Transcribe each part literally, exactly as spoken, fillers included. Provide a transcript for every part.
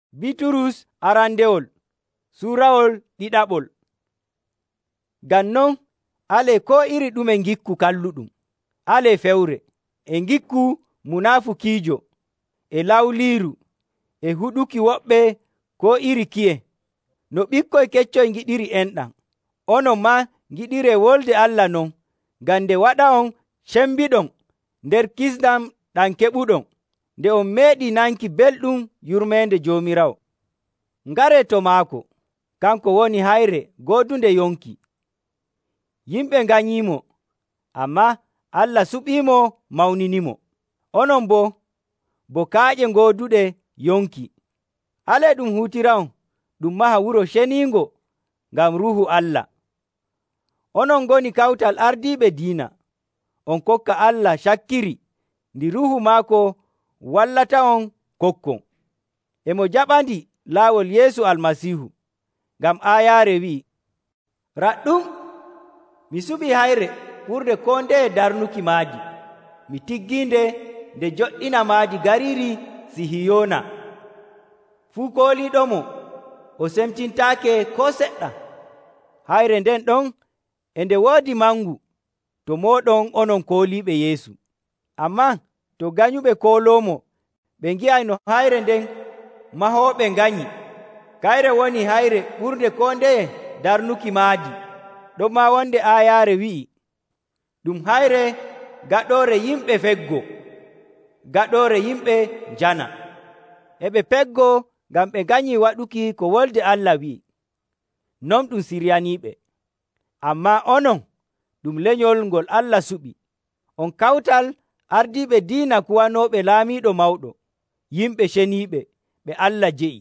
Bitrus arandewol suurawol ɗiɗaɓol. Ngam non ale ko iri ɗume ngikku kalluɗum, ale fewre e ngikku munafukiijo, e lawliiru, e huɗuki woɓɓe ko iri kiye. No ɓikkoy keccoy ngiɗiri enɗam, onon ma ngiɗire wolde Allah non, ngam nde waɗa on cembiɗon nder kisndam ɗam keɓuɗon, nde on meeɗi nanki belɗum yurmeende Joomiraawo. Ngare to maako, kanko woni hayre goodunde yonki. Yimɓe nganyimo, amma Allah suɓiimo mawninimo. Onon bo, bo kaaƴe gooduɗe yonki. Ale ɗum huutira on ɗum maha wuro ceniingo ngam Ruuhu Allah. Onon ngoni kawtal ardiiɓe diina, on kokka Allah cakkiri ndi Ruuhu maako wallata on kokkon. Emo jaɓandi laawol Yeesu Almasiihu, ngam aayaare wi'i, raɗɗum mi suɓi hayre ɓurde ko ndeye darnuki maadi, mi tiggiinde nde joɗɗina maadi gariiri Sihiyoona. Fuu kooliiɗomo o semtintaake ko seɗɗa. Hayre nden ɗon e nde woodi mangu to mooɗon onon kooliiɓe Yeesu. Ammaa to ganyuɓe kooloomo ɓe ngi'ay no hayre nden mahooɓe nganyi, kayre woni hayre ɓurde ko ndeye darnuki maadi. Ɗon ma wonde aayaare wi'i, ɗum hayre gaɗoore yimɓe feggo, gaɗoore yimɓe njana. Eɓe peggo ngam ɓe ganyi waɗuki ko wolde Allah wi'i. Non ɗum siryaniiɓe. Ammaa onon ɗum lenyol ngol Allah suɓi. On kawtal ardiiɓe diina kuwanooɓe laamiiɗo mawɗo, yimɓe ceniiɓe ɓe Allah je'i.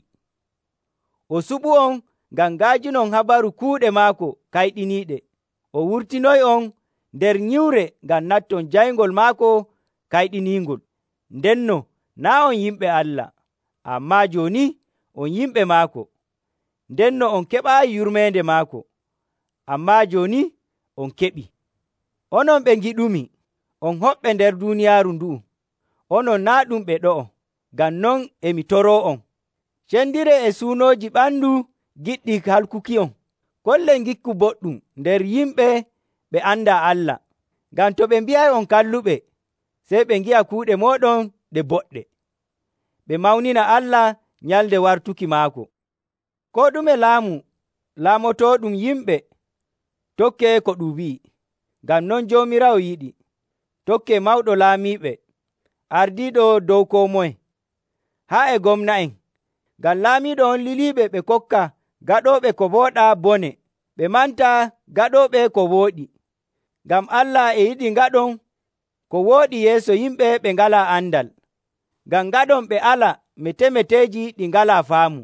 O suɓu on ngam ngaajinon habaru kuuɗe maako kayɗiniiɗe. O wurtinoy on nder nyiwre ngam natton jayngol maako kayɗiniingol. Ndenno naa on yimɓe Allah, ammaa jooni on yimɓe maako. Ndenno on keɓaayi yurmeende maako, ammaa jooni on keɓi. Onon ɓe ngiɗumi, on hoɓɓe nder duuniyaaru ndu'u. Onon naa ɗum ɓe ɗo'o, ngam non emi toroo on. Cendire e suunooji ɓandu giɗɗi halkuki on. Kolle ngikku boɗɗum nder yimɓe ɓe anda Allah, ngam to ɓe mbi'ay on kalluɓe, sey ɓe ngi'a kuuɗe mooɗon ɗe boɗɗe. Ɓe mawnina Allah nyalde wartuki maako. Ko ɗume laamu laamotooɗum yimɓe, tokke ko ɗum wi'i. Ngam non Joomiraawo yiɗi. Tokke mawɗo laamiiɓe, ardiiɗo dow koo moye, haa e gomna'en. Ngam laamiiɗo on liliiɓe ɓe kokka gaɗooɓe ko wooɗaa bone, ɓe manta gaɗooɓe ko wooɗi. Ngam Allah e yiɗi ngaɗon ko wooɗi yeeso yimɓe ɓe ngalaa andal. Ngam ngaɗon ɓe ala metemeteeji ɗi ngalaa faamu.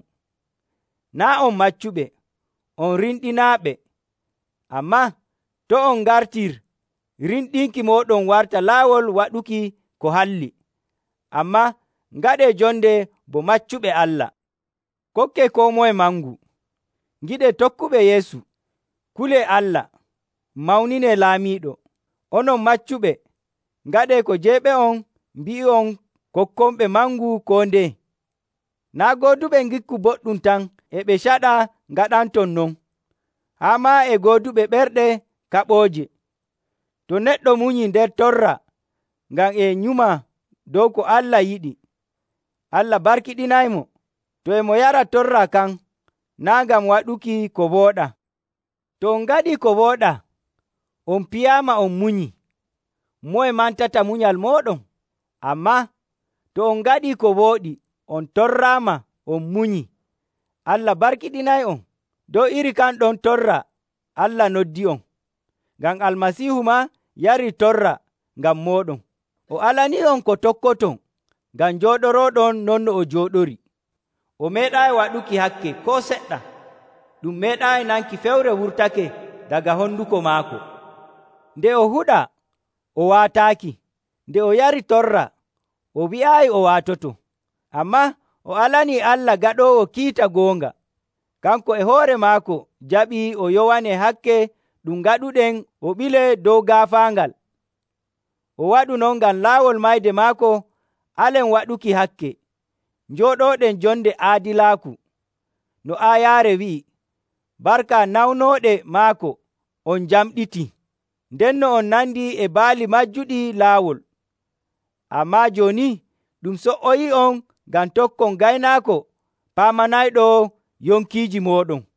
Naa on maccuɓe, on rinɗinaaɓe. Ammaa to on ngartir, rinɗinki mooɗon warta laawol waɗuki ko halli. Ammaa ngaɗee jonde bo maccuɓe Allah. Kokke koo moye mangu. Ngiɗe tokkuɓe Yeesu. Kule Allah. Mawnine laamiiɗo. Onon maccuɓe, ngaɗee ko jeeɓe on mbi'i on kokkonɓe mangu koo nde. Naa gooduɓe ngikku boɗɗum tan e ɓe caɗa ngaɗanton non, haa ma e gooduɓe ɓerɗe kaɓooje. To neɗɗo munyi nder torra ngam e nyuma dow ko Allah yiɗi, Allah barkiɗinaymo. To emo yara torra kan, naa ngam waɗuki ko wooɗa. To on ngaɗi ko wooɗa, on piyaama on munyi, moye mantata munyal mooɗon? Ammaa to on ngaɗi ko wooɗi, on torraama on munyi, Allah barkiɗinay on. Dow iri kan ɗon torra Allah noddi on, ngam Almasiihu ma yari torra ngam mooɗon. O alani on ko tokkoton, ngam jooɗoroɗon non no o jooɗori. O meeɗaayi waɗuki hakke ko seɗɗa. Ɗum meeɗaayi nanki fewre wurtake daga honduko maako. Nde o huɗa, o waataaki. Nde o yari torra, o wi'aayi o waatoto. Ammaa o alani Allah gaɗoowo kiita goonga. Kanko e hoore maako jaɓii o yowane hakke ɗum gaɗuɗen o ɓile dow gaafaangal. O waɗu non ngam laawol mayde maako alen waɗuki hakke. njooɗoɗen jonde aadilaaku, no aayaare wi'i, barka nawnooɗe maako on jamɗiti, nden no on nandi e baali majjuɗi laawol. Ammaa jooni ɗum so''oyi on ngam tokkon gaynaako paamanayɗo yonkiiji mooɗon.